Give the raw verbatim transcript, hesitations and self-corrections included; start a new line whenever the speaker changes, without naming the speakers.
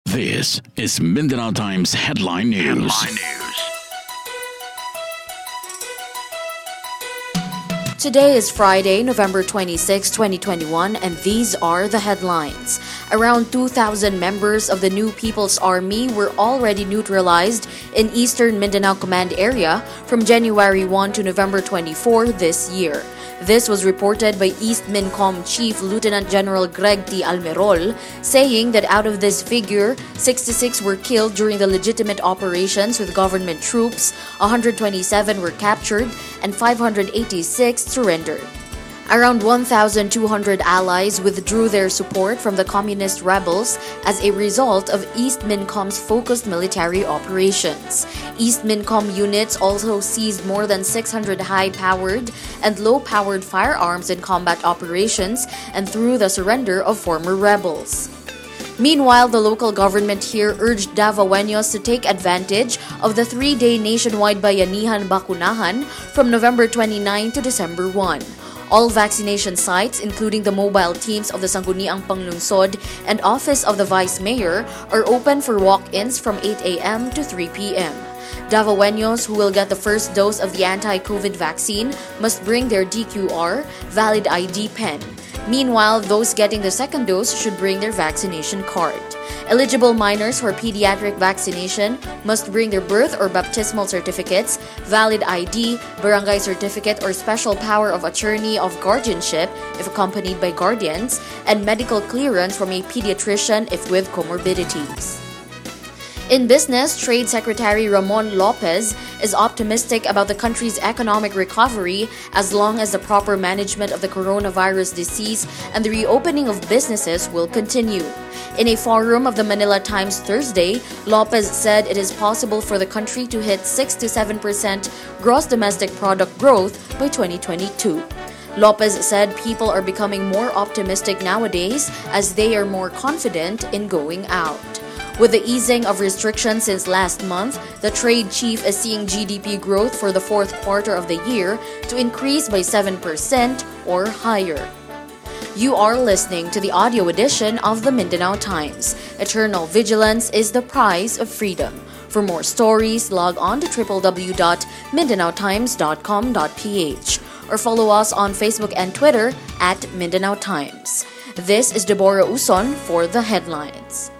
This is Mindanao Times Headline News.
Headline News.
Today is Friday, November twenty-sixth, twenty twenty-one, and these are the headlines. Around two thousand members of the New People's Army were already neutralized in Eastern Mindanao Command Area from January first to November twenty-fourth this year. This was reported by East Mincom Chief Lieutenant General Greg T. Almerol, saying that out of this figure, sixty-six were killed during the legitimate operations with government troops, one hundred twenty-seven were captured, and five hundred eighty-six surrendered. Around one thousand two hundred allies withdrew their support from the communist rebels as a result of East Mincom's focused military operations. East Mincom units also seized more than six hundred high-powered and low-powered firearms in combat operations and through the surrender of former rebels. Meanwhile, the local government here urged Davaoenos to take advantage of the three-day nationwide Bayanihan Bakunahan from November twenty-ninth to December first. All vaccination sites, including the mobile teams of the Sangguniang Panglungsod and Office of the Vice Mayor, are open for walk-ins from eight a.m. to three p.m. Davaoenos who will get the first dose of the anti-COVID vaccine must bring their D Q R, valid I D pen. Meanwhile, those getting the second dose should bring their vaccination card. Eligible minors for pediatric vaccination must bring their birth or baptismal certificates, valid I D, barangay certificate or special power of attorney of guardianship if accompanied by guardians, and medical clearance from a pediatrician if with comorbidities. In business, Trade Secretary Ramon Lopez is optimistic about the country's economic recovery as long as the proper management of the coronavirus disease and the reopening of businesses will continue. In a forum of the Manila Times Thursday, Lopez said it is possible for the country to hit six to seven percent gross domestic product growth by twenty twenty-two. Lopez said people are becoming more optimistic nowadays as they are more confident in going out. With the easing of restrictions since last month, the trade chief is seeing G D P growth for the fourth quarter of the year to increase by seven percent or higher. You are listening to the audio edition of the Mindanao Times. Eternal vigilance is the price of freedom. For more stories, log on to w w w dot mindanao times dot com dot p h or follow us on Facebook and Twitter at Mindanao Times. This is Deborah Uson for the headlines.